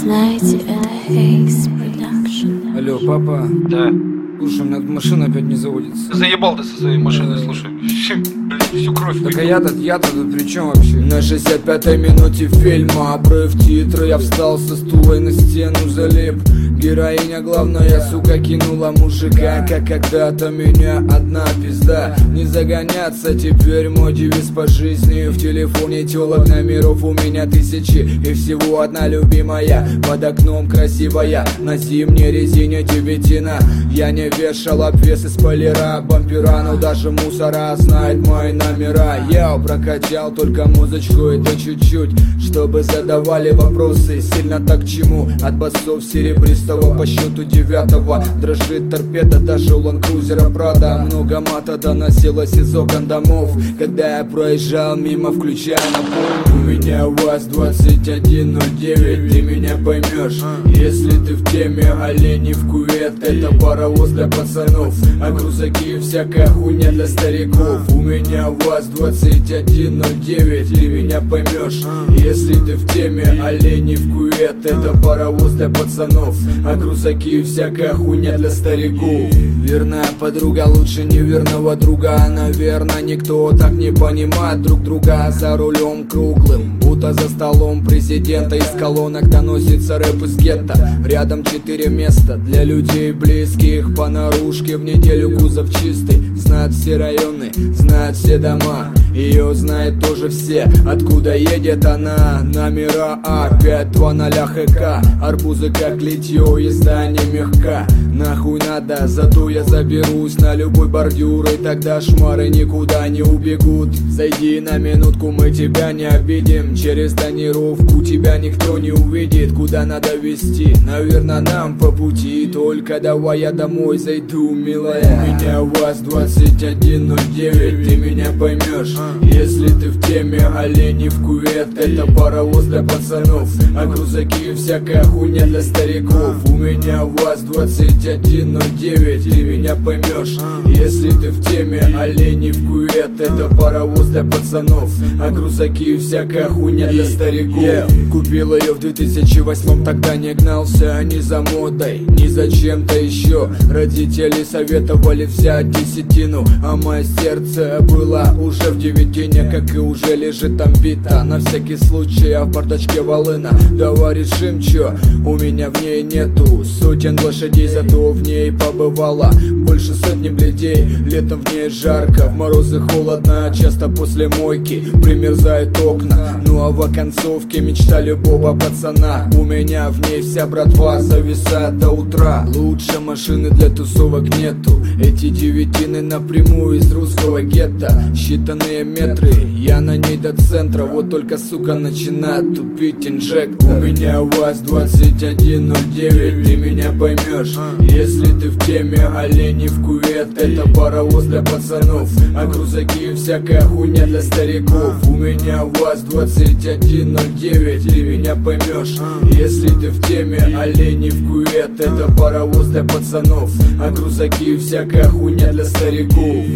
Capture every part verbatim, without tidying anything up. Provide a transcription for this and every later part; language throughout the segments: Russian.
знаете, это Haze Production. Алло, папа. Да. Слушай, у меня тут машина опять не заводится. Заебал ты со своей машиной, слушай. Блин, всю кровь Так а выпил. я-то, я-то тут при чем вообще? На шестьдесят пятой минуте фильма обрыв титры. Я встал со стула и на стену залип. Героиня главная, сука, кинула мужика, как когда-то меня одна пизда. Не загоняться, теперь мой девиз по жизни. В телефоне телок номеров у меня тысячи, и всего одна любимая под окном красивая. На зимней резине девятина. Я не вешал обвес из полира, бампера, но даже мусора знает мои номера. Я прокачал только музычку и то чуть-чуть, чтобы задавали вопросы. Сильно так к чему? От басов серебристого по счету девятого дрожит торпеда, даже у ландкрузера Прада. Много мата доносилось из окон домов, когда я проезжал мимо, включая на пол. У меня ВАЗ двадцать один ноль девять, ты меня поймешь, если ты в теме. Олени в кювет, это паровоз для пацанов, а крузаки всякая хуйня для стариков. У меня ВАЗ двадцать один ноль девять, ты меня поймешь, если ты в теме. Олени в кювет, это паровоз для пацанов, а крузаки всякая хуйня для стариков. Верная подруга лучше неверного друга. Наверное, никто так не понимает друг друга. За рулем круглым, будто за столом президента. Из колонок доносится рэп из гетто. Рядом четыре места для людей близких. По наружке в неделю кузов чистый. Знают все районы, знают все дома. Ее знают тоже все. Откуда едет она? Номера А пять два ноль ХК. Арбузы как литье, езда не мягка. Нахуй надо, зато я заберусь на любой бордюр, и тогда шмары никуда не убегут. Зайди на минутку, мы тебя не обидим. Через тонировку тебя никто не увидит. Куда надо везти? Наверное, нам по пути. Только давай я домой зайду, милая. У меня ВАЗ двадцать один ноль девять, ты меня поймешь, если ты в теме. Олени в кювет, это паровоз для пацанов, а крузаки всякая хуйня для стариков. У меня ВАЗ двадцать один ноль девять, ты меня поймешь, если ты в теме. Олени в кювет, это паровоз для пацанов, а крузаки всякая хуйня для стариков. Yeah. Купил ее в две тысячи восьмом, тогда не гнался ни за модой, ни за чем-то еще. Родители советовали взять десятину, а мое сердце было уже в девятине, как и уже лежит там бита. На всякий случай, а в бардачке волына. Давай решим, чё, у меня в ней нету сотен лошадей, зато в ней побывало больше сотни бледей. Летом в ней жарко, в морозы холодно, часто после мойки примерзают окна. Ну а в оконцовке мечта любого пацана. У меня в ней вся братва зависает до утра. Лучше машины для тусовок нету. Эти девятины напрямую из русского гетто. Считанные метры, я на ней до центра. Вот только, сука, начинает тупить инжект. У меня ВАЗ двадцать один ноль девять, ты меня поймешь, если ты в теме. Олени в кювет, это паровоз для пацанов, а крузаки всякая хуйня для стариков. У меня ВАЗ двадцать один ноль девять, ты меня поймешь, если ты в теме. Олени в кювет, это паровоз для пацанов, а крузаки всякая хуйня для стариков.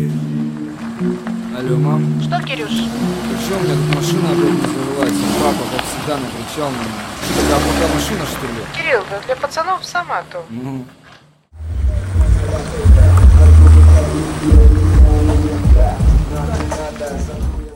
Алло, мам. Что, Кирюш? Ты чё, у меня тут машина опять не завелась? Папа, как всегда, накричал на меня. Что, такая плохая машина, что ли? Кирилл, да для пацанов сама то. Ну,